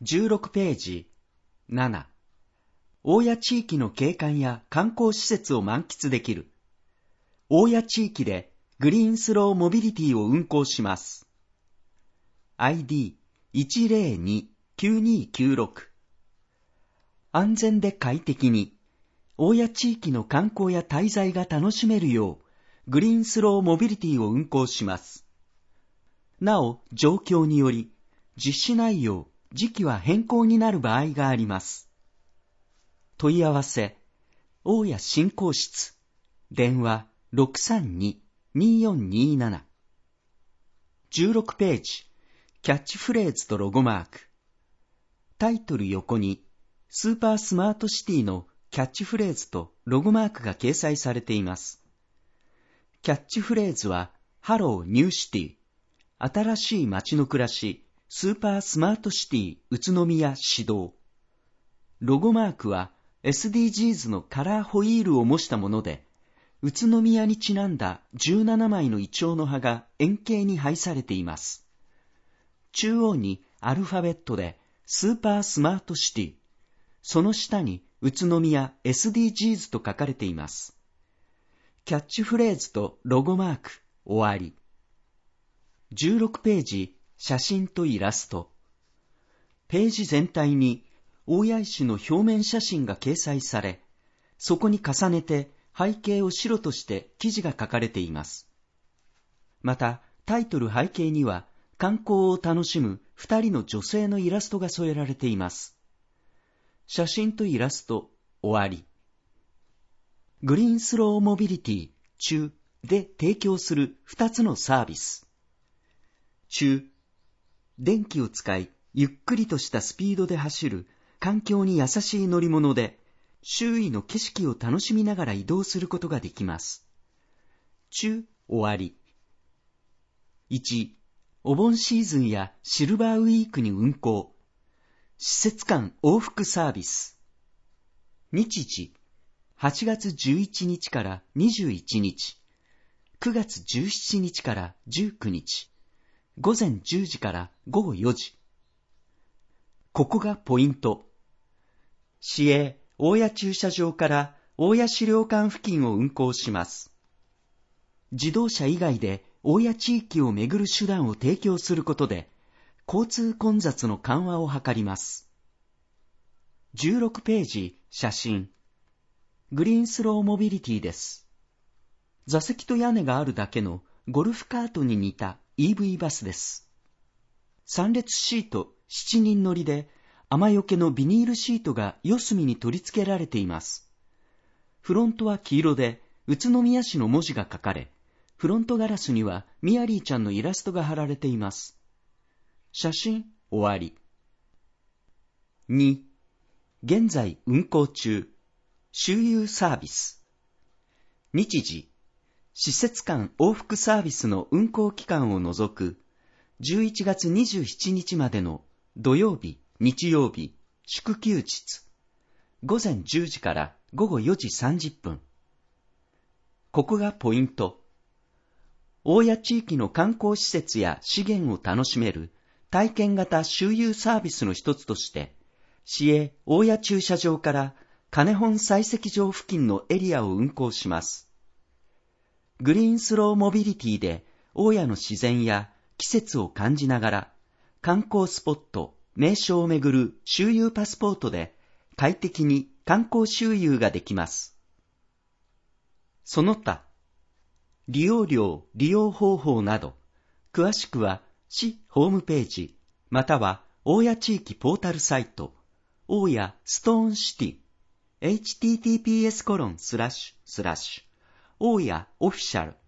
16ページ7、大谷地域の景観や観光施設を満喫できる。大谷地域でグリーンスローモビリティを運行します。ID102-9296。安全で快適に、大谷地域の観光や滞在が楽しめるよう、グリーンスローモビリティを運行します。なお、状況により、実施内容、時期は変更になる場合があります。問い合わせ、大谷振興室、電話632-2427。16ページ、キャッチフレーズとロゴマーク。タイトル横に、スーパースマートシティのキャッチフレーズとロゴマークが掲載されています。キャッチフレーズは、ハローニューシティ、新しい街の暮らし、スーパースマートシティ宇都宮始動。ロゴマークは SDGs のカラーホイールを模したもので、宇都宮にちなんだ17枚のイチョウの葉が円形に配されています。中央にアルファベットでスーパースマートシティ、その下に宇都宮 SDGs と書かれています。キャッチフレーズとロゴマーク、終わり。16ページ、写真とイラスト。ページ全体に大谷石の表面写真が掲載され、そこに重ねて背景を白として記事が書かれています。また、タイトル背景には観光を楽しむ2人の女性のイラストが添えられています。写真とイラスト、終わり。グリーンスローモビリティ中で提供する2つのサービス。中、電気を使い、ゆっくりとしたスピードで走る環境に優しい乗り物で、周囲の景色を楽しみながら移動することができます。中、終わり。1、お盆シーズンやシルバーウィークに運行。施設間往復サービス。日時、8月11日から21日、9月17日から19日。午前10時から午後4時。ここがポイント。市営大谷駐車場から大谷資料館付近を運行します。自動車以外で大谷地域を巡る手段を提供することで、交通混雑の緩和を図ります。16ページ、写真。グリーンスローモビリティです。座席と屋根があるだけのゴルフカートに似たEV バスです。3列シート7人乗りで、雨よけのビニールシートが四隅に取り付けられています。フロントは黄色で、宇都宮市の文字が書かれ、フロントガラスにはミヤリーちゃんのイラストが貼られています。写真、終わり。2、現在運行中、周遊サービス。日時、施設間往復サービスの運行期間を除く11月27日までの土曜日、日曜日、祝休日、午前10時から午後4時30分。ここがポイント。大谷地域の観光施設や資源を楽しめる体験型周遊サービスの一つとして、市営大谷駐車場から金本採石場付近のエリアを運行します。グリーンスローモビリティで大谷の自然や季節を感じながら観光スポット、名所を巡る周遊パスポートで快適に観光周遊ができます。その他、利用料、利用方法など、詳しくは市ホームページ、または大谷地域ポータルサイト、大谷ストーンシティ、https:// 大谷オフィシャル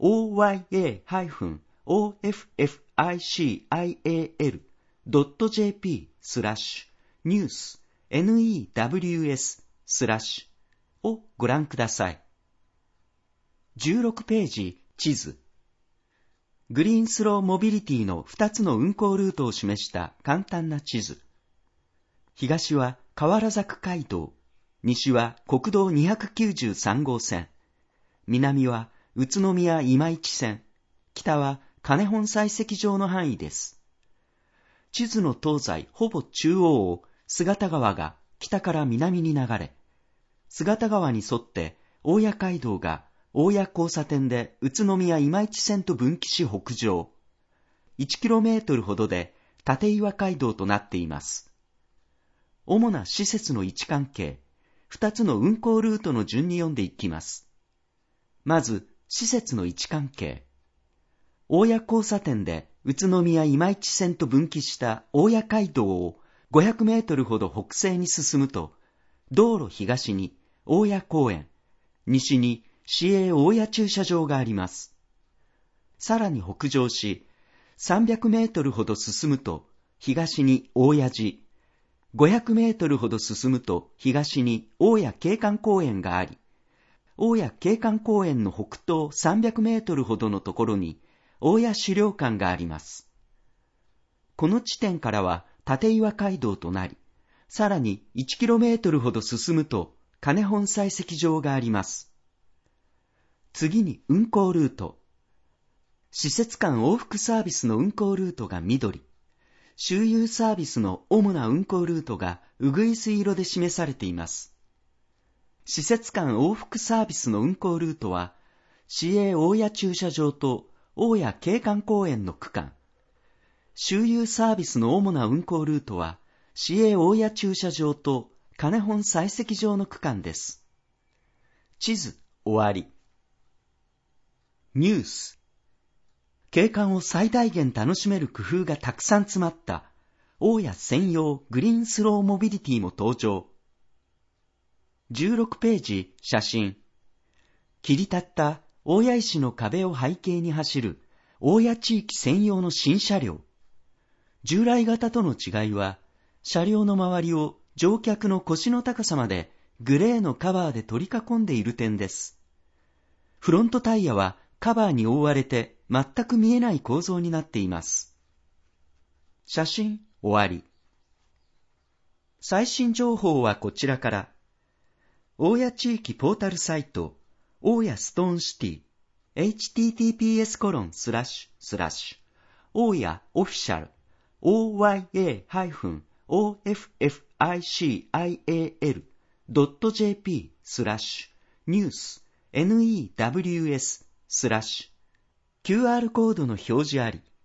oya-official.jp/news をご覧ください。16ページ、地図。グリーンスローモビリティの2つの運行ルートを示した簡単な地図。東は河原崎街道、西は国道293号線、南は宇都宮今市線、北は金本採石場の範囲です。 地図の東西ほぼ中央を姿川が北から南に流れ、姿川に沿って大谷街道が大谷交差点で宇都宮今市線と分岐し北上。1km ほどで立岩街道となっています。主な施設の位置関係、2つの運行ルートの順に読んでいきます。まず、施設の位置関係。大谷交差点で宇都宮今市線と分岐した大谷街道を500メートルほど北西に進むと、道路東に大谷公園、西に市営大谷駐車場があります。さらに北上し、300メートルほど進むと東に大谷寺、500メートルほど進むと東に大谷景観公園があり、大谷景観公園の北東300メートルほどのところに大谷資料館があります。この地点からは立岩街道となり、さらに 1km ほど進むと金本採石場があります。次に運行ルート。施設間往復サービスの運行ルートが緑、周遊サービスの主な運行ルートがうぐいす色で示されています。施設間往復サービスの運行ルートは、市営大谷駐車場と大谷景観公園の区間。周遊サービスの主な運行ルートは、市営大谷駐車場と金本採石場の区間です。地図終わり。ニュース。景観を最大限楽しめる工夫がたくさん詰まった大谷専用グリーンスローモビリティも登場。16ページ写真。切り立った大谷石の壁を背景に走る大谷地域専用の新車両。従来型との違いは、車両の周りを乗客の腰の高さまでグレーのカバーで取り囲んでいる点です。フロントタイヤはカバーに覆われて全く見えない構造になっています。写真終わり。最新情報はこちらから。大谷地域ポータルサイト、大谷ストーンシティ、https:// 大谷オフィシャル、oya-official.jp/news/QR コードの表示あり。